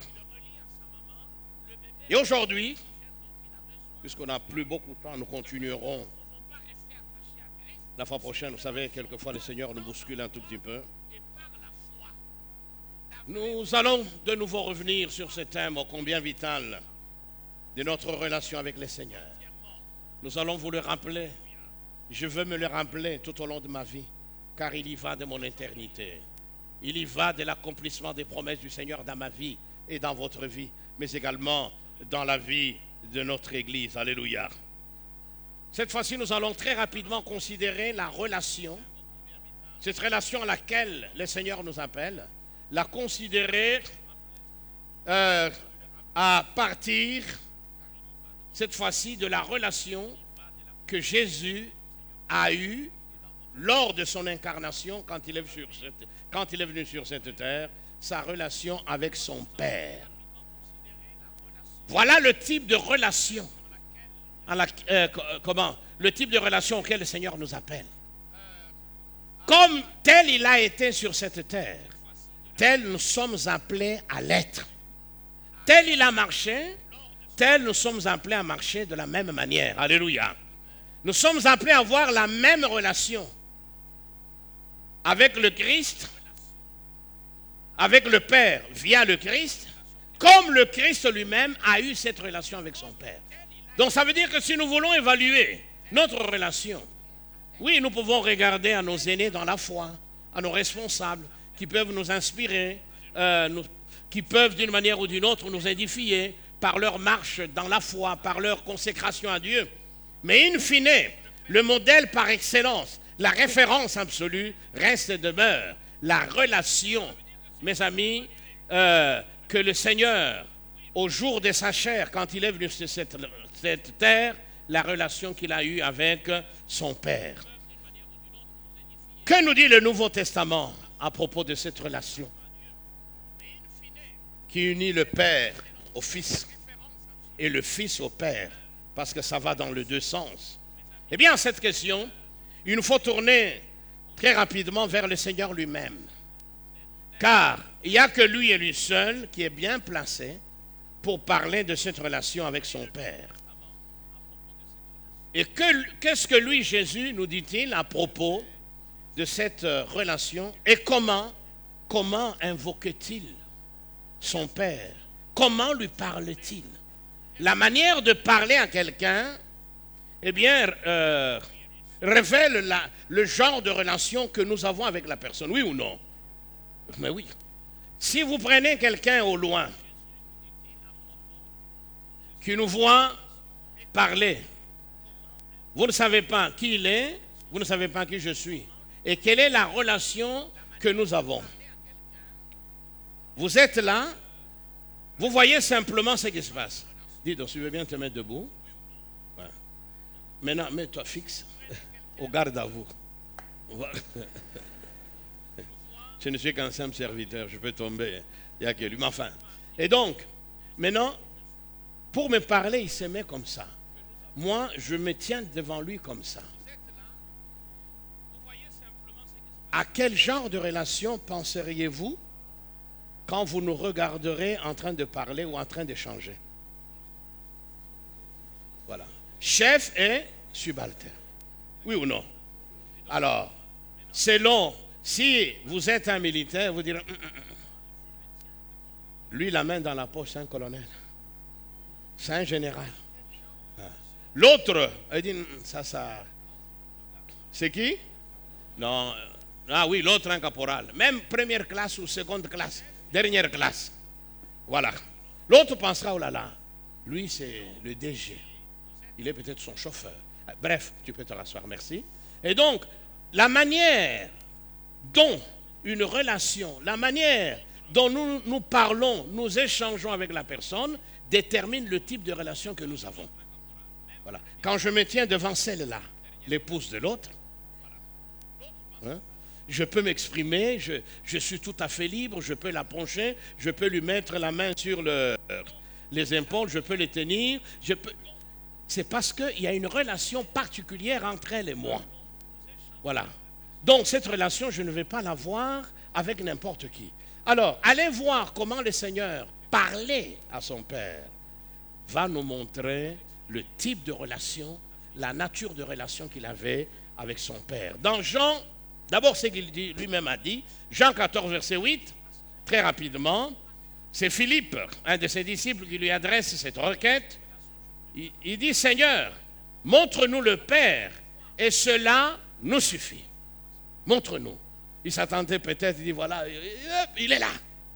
Et aujourd'hui, puisqu'on n'a plus beaucoup de temps, nous continuerons. La fois prochaine, vous savez, quelquefois le Seigneur nous bouscule un tout petit peu. Nous allons de nouveau revenir sur ce thème ô combien vital de notre relation avec le Seigneur. Nous allons vous le rappeler. Je veux me le rappeler tout au long de ma vie, car il y va de mon éternité. Il y va de l'accomplissement des promesses du Seigneur dans ma vie et dans votre vie, mais également dans la vie de notre Église. Alléluia. Cette fois-ci, nous allons très rapidement considérer la relation, cette relation à laquelle le Seigneur nous appelle, la considérer euh, à partir, cette fois-ci, de la relation que Jésus a eue lors de son incarnation, quand il est sur cette, quand il est venu sur cette terre, sa relation avec son Père. Voilà le type de relation, à la, euh, comment, le type de relation auquel le Seigneur nous appelle. Comme tel il a été sur cette terre, tel nous sommes appelés à l'être. tel il a marché, tel nous sommes appelés à marcher de la même manière. Alléluia. Nous sommes appelés à avoir la même relation avec le Christ, avec le Père via le Christ, comme le Christ lui-même a eu cette relation avec son Père. Donc ça veut dire que si nous voulons évaluer notre relation, oui, nous pouvons regarder à nos aînés dans la foi, à nos responsables qui peuvent nous inspirer, euh, nous, qui peuvent d'une manière ou d'une autre nous édifier par leur marche dans la foi, par leur consécration à Dieu. Mais in fine, le modèle par excellence, la référence absolue reste et demeure la relation, mes amis, euh, que le Seigneur, au jour de sa chair, quand il est venu sur cette, cette terre, la relation qu'il a eue avec son Père. Que nous dit le Nouveau Testament à propos de cette relation qui unit le Père au Fils et le Fils au Père, parce que ça va dans les deux sens? Eh bien, à cette question, il nous faut tourner très rapidement vers le Seigneur lui-même. Car il n'y a que lui et lui seul qui est bien placé pour parler de cette relation avec son Père. Et que, qu'est-ce que lui, Jésus, nous dit-il à propos de cette relation et comment, comment invoque-t-il son Père? Comment lui parle-t-il? La manière de parler à quelqu'un, eh bien, euh, révèle la, le genre de relation que nous avons avec la personne, oui ou non? Mais oui. Si vous prenez quelqu'un au loin, qui nous voit parler, vous ne savez pas qui il est, vous ne savez pas qui je suis, et quelle est la relation que nous avons. Vous êtes là, vous voyez simplement ce qui se passe. Dis donc, tu veux bien te mettre debout? Ouais. Maintenant, mets-toi fixe, au garde à vous. Je ne suis qu'un simple serviteur, je peux tomber, il n'y a que lui. Mais enfin, et donc, maintenant, pour me parler, il se met comme ça. Moi, je me tiens devant lui comme ça. À quel genre de relation penseriez-vous quand vous nous regarderez en train de parler ou en train d'échanger? Voilà. Chef et subalterne. Oui ou non? Alors, selon, si vous êtes un militaire, vous direz, lui, la main dans la poche, c'est un colonel. C'est un général. L'autre, il dit, ça, ça. C'est qui? Non. Ah oui, l'autre, un caporal. Même première classe ou seconde classe. Dernière classe. Voilà. L'autre pensera, oh là là, lui, c'est le D G. Il est peut-être son chauffeur. Bref, tu peux te rasseoir, merci. Et donc, la manière dont une relation, la manière dont nous, nous parlons, nous échangeons avec la personne, détermine le type de relation que nous avons. Voilà. Quand je me tiens devant celle-là, l'épouse de l'autre, hein, je peux m'exprimer, je, je suis tout à fait libre, je peux l'approcher, je peux lui mettre la main sur le, les épaules, je peux les tenir. Je peux... C'est parce qu'il y a une relation particulière entre elle et moi. Voilà. Donc cette relation, je ne vais pas la voir avec n'importe qui. Alors, allez voir comment le Seigneur parlait à son Père, va nous montrer le type de relation, la nature de relation qu'il avait avec son Père. Dans Jean, d'abord ce qu'il dit, lui-même a dit, Jean quatorze, verset huit, très rapidement, c'est Philippe, un de ses disciples, qui lui adresse cette requête. Il, il dit, Seigneur, montre-nous le Père, et cela nous suffit. Montre-nous. Il s'attendait peut-être, il dit, voilà, il est là.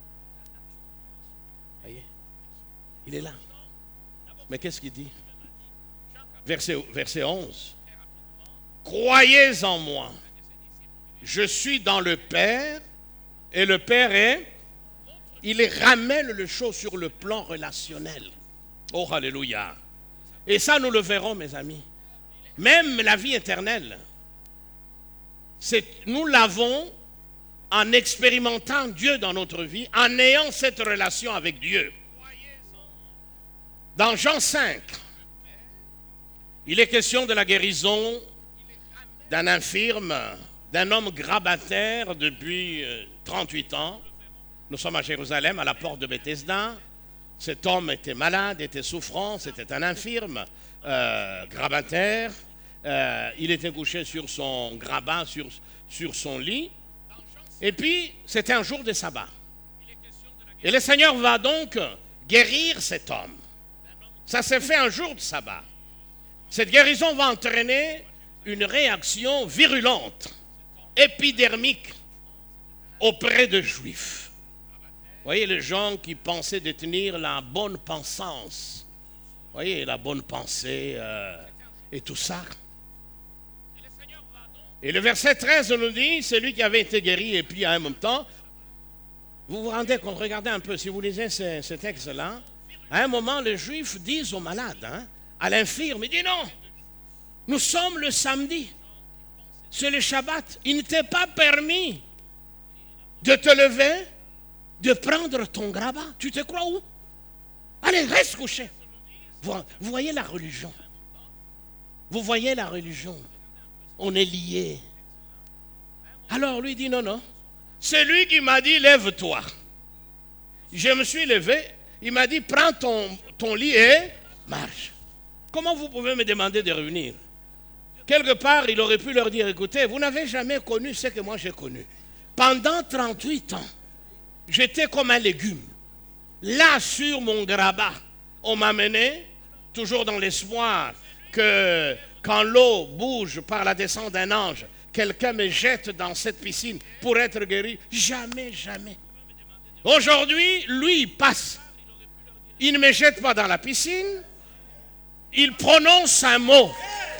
Voyez? Il est là. Mais qu'est-ce qu'il dit? Verset, verset onze. Croyez en moi. Je suis dans le Père, et le Père est... Il ramène le chose sur le plan relationnel. Oh, alléluia. Et ça, nous le verrons, mes amis. Même la vie éternelle, c'est, nous l'avons en expérimentant Dieu dans notre vie, en ayant cette relation avec Dieu. Dans Jean cinq, il est question de la guérison d'un infirme, d'un homme grabataire depuis trente-huit ans. Nous sommes à Jérusalem, à la porte de Bethesda. Cet homme était malade, était souffrant, c'était un infirme, euh, grabataire. Euh, il était couché sur son grabat, sur, sur son lit. Et puis, c'était un jour de sabbat. Et le Seigneur va donc guérir cet homme. Ça s'est fait un jour de sabbat. Cette guérison va entraîner une réaction virulente, épidermique, auprès de Juifs. Vous voyez, les gens qui pensaient détenir la bonne pensance. Vous voyez, la bonne pensée euh, et tout ça. Et le verset treize nous dit, celui qui avait été guéri, et puis à un même temps, vous vous rendez compte, regardez un peu, si vous lisez ce, ce texte-là, à un moment, les Juifs disent aux malades, hein, à l'infirme, il dit non, nous sommes le samedi, c'est le Shabbat, il ne t'est pas permis de te lever, de prendre ton grabat. Tu te crois où? Allez, reste couché. Vous, vous voyez la religion. Vous voyez la religion. On est liés. Alors lui dit non, non. C'est lui qui m'a dit lève-toi. Je me suis levé. Il m'a dit prends ton, ton lit et marche. Comment vous pouvez me demander de revenir? Quelque part, il aurait pu leur dire écoutez, vous n'avez jamais connu ce que moi j'ai connu. Pendant trente-huit ans, j'étais comme un légume. Là, sur mon grabat, on m'a mené, toujours dans l'espoir que quand l'eau bouge par la descente d'un ange, quelqu'un me jette dans cette piscine pour être guéri. Jamais, jamais. Aujourd'hui, lui, il passe. Il ne me jette pas dans la piscine. Il prononce un mot.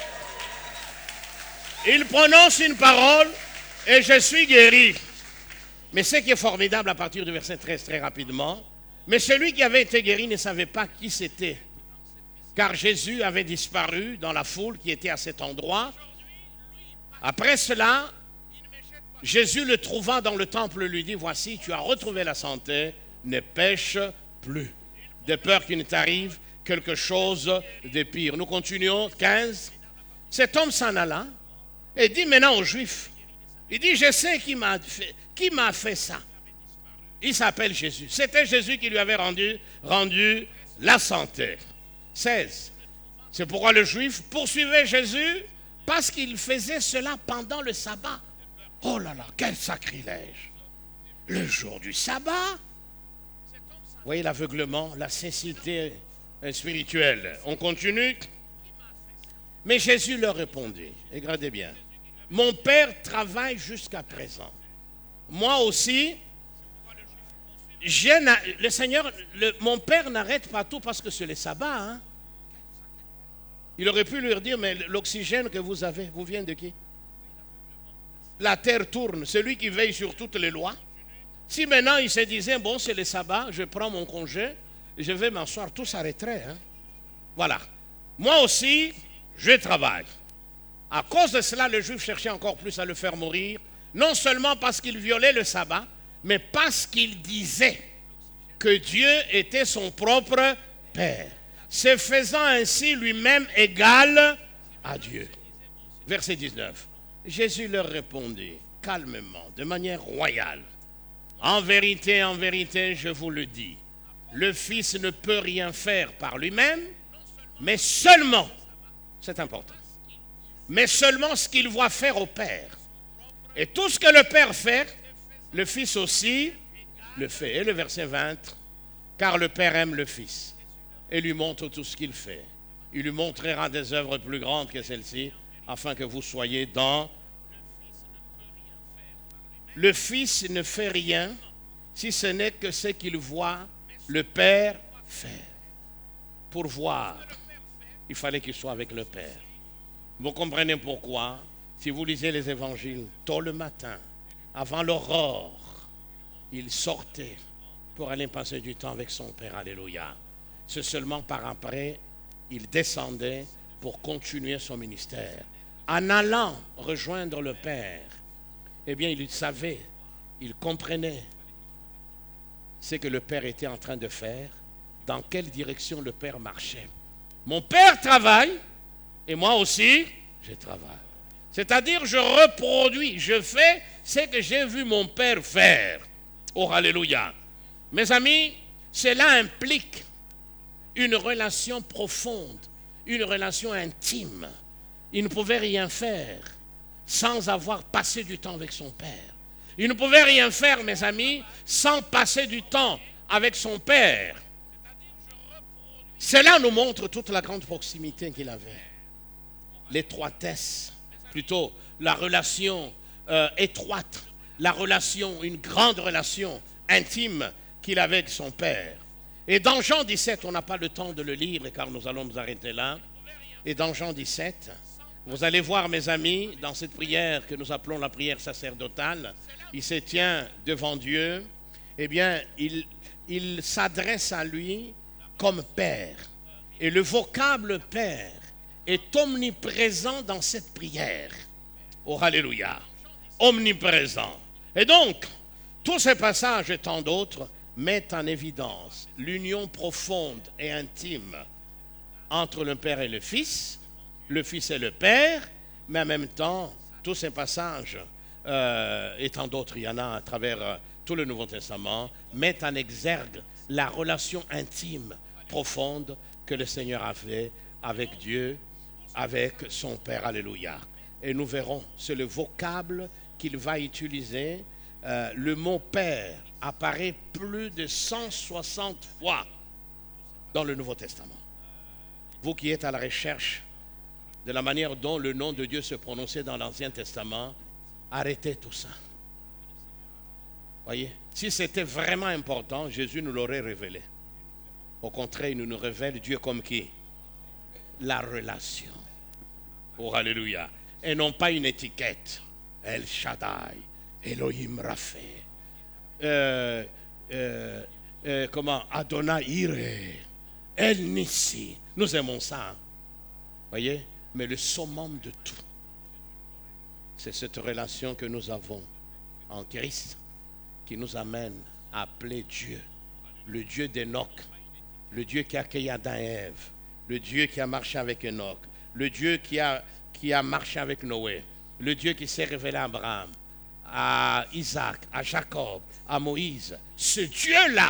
Il prononce une parole et je suis guéri. Mais ce qui est formidable à partir du verset treize, très rapidement, mais celui qui avait été guéri ne savait pas qui c'était. Car Jésus avait disparu dans la foule qui était à cet endroit. Après cela, Jésus le trouvant dans le temple lui dit, voici, tu as retrouvé la santé, ne pêche plus, de peur qu'il ne t'arrive quelque chose de pire. Nous continuons, quinze. Cet homme s'en alla et dit maintenant aux Juifs, il dit, je sais qui m'a fait, qui m'a fait ça. Il s'appelle Jésus. C'était Jésus qui lui avait rendu, rendu la santé. seize. C'est pourquoi le Juif poursuivait Jésus parce qu'il faisait cela pendant le sabbat. Oh là là, quel sacrilège! Le jour du sabbat. Vous voyez l'aveuglement, la cécité spirituelle. On continue. Mais Jésus leur répondit, regardez bien, mon Père travaille jusqu'à présent. Moi aussi, le Seigneur, le, mon Père n'arrête pas tout parce que c'est le sabbat. Hein? Il aurait pu leur dire, mais l'oxygène que vous avez, vous vient de qui? La terre tourne, celui qui veille sur toutes les lois. Si maintenant il se disait, bon c'est le sabbat, je prends mon congé, je vais m'asseoir, tout s'arrêterait. Hein? Voilà. Moi aussi, je travaille. À cause de cela, le Juif cherchait encore plus à le faire mourir, non seulement parce qu'il violait le sabbat, mais parce qu'il disait que Dieu était son propre Père, se faisant ainsi lui-même égal à Dieu. Verset dix-neuf. Jésus leur répondit calmement, de manière royale, en vérité, en vérité, je vous le dis, le Fils ne peut rien faire par lui-même, mais seulement, c'est important, mais seulement ce qu'il voit faire au Père. Et tout ce que le Père fait, le Fils aussi le fait. Et le verset vingt, car le Père aime le Fils et lui montre tout ce qu'il fait. Il lui montrera des œuvres plus grandes que celles-ci, afin que vous soyez dans... Le Fils ne fait rien si ce n'est que ce qu'il voit le Père faire. Pour voir, il fallait qu'il soit avec le Père. Vous comprenez pourquoi, si vous lisez les évangiles, tôt le matin, avant l'aurore, il sortait pour aller passer du temps avec son Père. Alléluia. C'est seulement par après, il descendait pour continuer son ministère. En allant rejoindre le Père, eh bien, il savait, il comprenait ce que le Père était en train de faire, dans quelle direction le Père marchait. Mon Père travaille, et moi aussi, je travaille. C'est-à-dire, je reproduis, je fais ce que j'ai vu mon Père faire. Oh, alléluia. Mes amis, cela implique une relation profonde, une relation intime. Il ne pouvait rien faire sans avoir passé du temps avec son Père. Il ne pouvait rien faire, mes amis, sans passer du temps avec son Père. Cela nous montre toute la grande proximité qu'il avait. L'étroitesse, plutôt la relation euh, étroite, la relation, une grande relation intime qu'il avait avec son Père. Et dans Jean dix-sept, on n'a pas le temps de le lire car nous allons nous arrêter là. Et dans Jean dix-sept, vous allez voir, mes amis, dans cette prière que nous appelons la prière sacerdotale, il se tient devant Dieu, eh bien, il, il s'adresse à lui comme Père. Et le vocable Père est omniprésent dans cette prière. Oh, alléluia. Omniprésent. Et donc, tous ces passages et tant d'autres mettent en évidence l'union profonde et intime entre le Père et le Fils, le Fils et le Père, mais en même temps, tous ces passages, euh, et tant d'autres, il y en a à travers euh, tout le Nouveau Testament, mettent en exergue la relation intime, profonde que le Seigneur a fait avec Dieu, avec son Père. Alléluia. Et nous verrons, c'est le vocable qu'il va utiliser. Euh, le mot Père apparaît plus de cent soixante fois dans le Nouveau Testament. Vous qui êtes à la recherche de la manière dont le nom de Dieu se prononçait dans l'Ancien Testament, arrêtez tout ça. Voyez, si c'était vraiment important, Jésus nous l'aurait révélé. Au contraire, il nous révèle Dieu comme qui? La relation. Oh, alléluia. Et non pas une étiquette. El Shaddai, Elohim Rapha. Euh, euh, euh, comment? Adonai Ire, El Nissi. Nous aimons ça. Voyez? Mais le summum de tout, c'est cette relation que nous avons en Christ qui nous amène à appeler Dieu, le Dieu d'Enoch, le Dieu qui a accueilli Adam et Ève, le Dieu qui a marché avec Enoch, le Dieu qui a, qui a marché avec Noé, le Dieu qui s'est révélé à Abraham, à Isaac, à Jacob, à Moïse. Ce Dieu-là,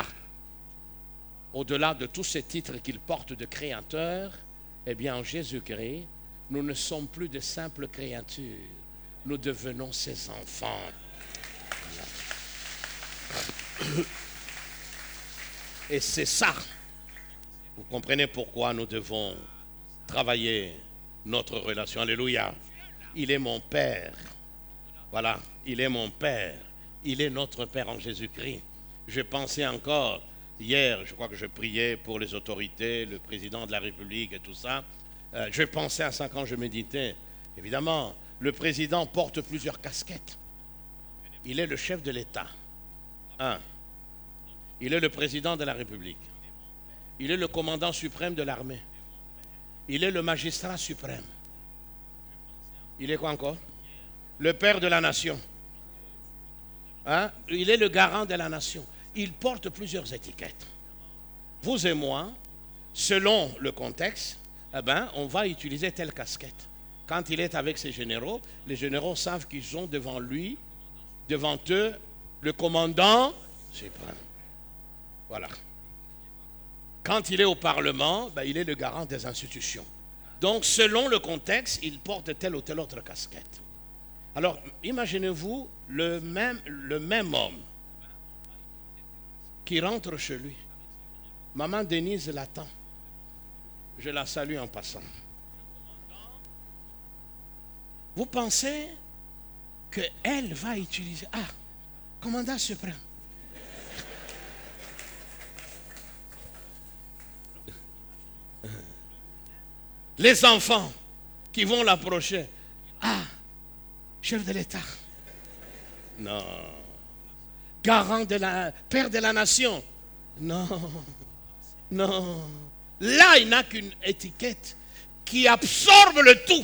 au-delà de tous ces titres qu'il porte de créateur, eh bien en Jésus-Christ, nous ne sommes plus de simples créatures. Nous devenons ses enfants. Et c'est ça. Vous comprenez pourquoi nous devons travailler notre relation. Alléluia. Il est mon Père. Voilà. Il est mon Père. Il est notre Père en Jésus-Christ. Je pensais encore, hier, je crois que je priais pour les autorités, le président de la République et tout ça. Euh, je pensais à ça quand je méditais. Évidemment, le président porte plusieurs casquettes. Il est le chef de l'État. Un. Il est le président de la République. Il est le commandant suprême de l'armée. Il est le magistrat suprême. Il est quoi encore? Le père de la nation. Hein? Il est le garant de la nation. Il porte plusieurs étiquettes. Vous et moi, selon le contexte, eh ben, on va utiliser telle casquette. Quand il est avec ses généraux, les généraux savent qu'ils ont devant lui, devant eux, le commandant suprême. Voilà. Quand il est au Parlement, ben, il est le garant des institutions. Donc, selon le contexte, il porte telle ou telle autre casquette. Alors, imaginez-vous le même, le même homme qui rentre chez lui. Maman Denise l'attend. Je la salue en passant. Vous pensez qu'elle va utiliser... Ah, commandant suprême. Les enfants qui vont l'approcher. Ah, chef de l'État. Non. Garant de la... Père de la nation. Non. Non. Là, il n'a qu'une étiquette qui absorbe le tout.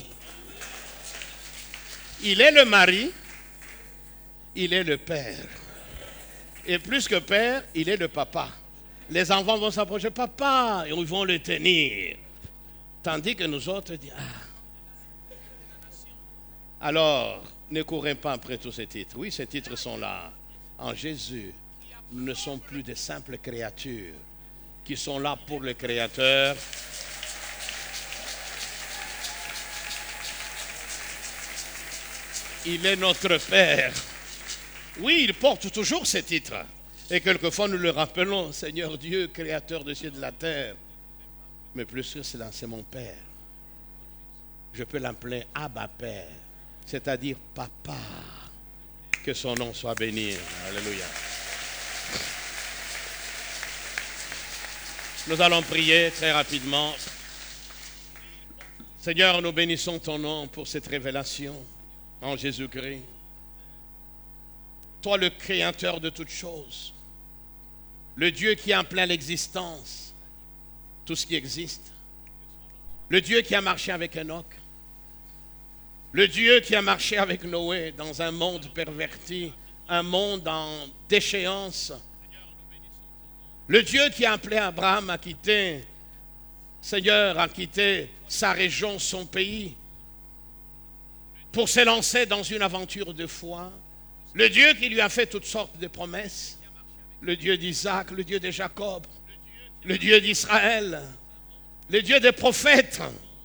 Il est le mari, il est le père. Et plus que père, il est le papa. Les enfants vont s'approcher, papa, et ils vont le tenir. Tandis que nous autres, disons, ah. Alors, ne courez pas après tous ces titres. Oui, ces titres sont là. En Jésus, nous ne sommes plus de simples créatures. qui sont là pour le Créateur. Il est notre Père. Oui, il porte toujours ces titres. Et quelquefois nous le rappelons, Seigneur Dieu, Créateur des cieux et de la terre. Mais plus que cela, c'est mon Père. Je peux l'appeler Abba Père, c'est-à-dire Papa. Que son nom soit béni. Alléluia. Nous allons prier très rapidement. Seigneur, nous bénissons ton nom pour cette révélation en Jésus-Christ. Toi, le Créateur de toutes choses, le Dieu qui a en plein l'existence, tout ce qui existe, le Dieu qui a marché avec Enoch, le Dieu qui a marché avec Noé dans un monde perverti, un monde en déchéance, le Dieu qui a appelé Abraham à quitter, Seigneur, à quitter sa région, son pays, pour s'élancer dans une aventure de foi, le Dieu qui lui a fait toutes sortes de promesses, le Dieu d'Isaac, le Dieu de Jacob, le Dieu d'Israël, le Dieu des prophètes.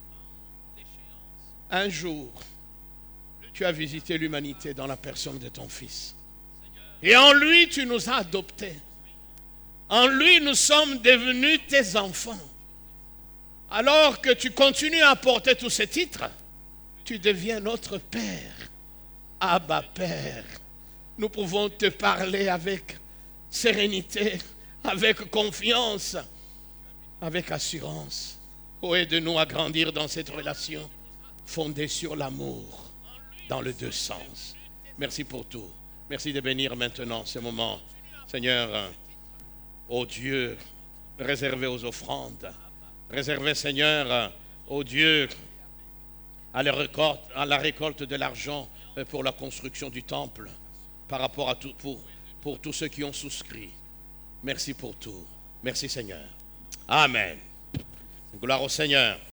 Un jour, tu as visité l'humanité dans la personne de ton Fils. Et en lui, tu nous as adoptés. En lui, nous sommes devenus tes enfants. Alors que tu continues à porter tous ces titres, tu deviens notre Père. Abba Père. Nous pouvons te parler avec sérénité, avec confiance, avec assurance. Oh, aide-nous à grandir dans cette relation fondée sur l'amour, dans les deux sens. Merci pour tout. Merci de bénir maintenant ce moment. Seigneur, ô Dieu, réservé aux offrandes, réservé, Seigneur, ô Dieu, à la récolte, à la récolte de l'argent pour la construction du temple, par rapport à tout, pour, pour tous ceux qui ont souscrit. Merci pour tout. Merci Seigneur. Amen. Gloire au Seigneur.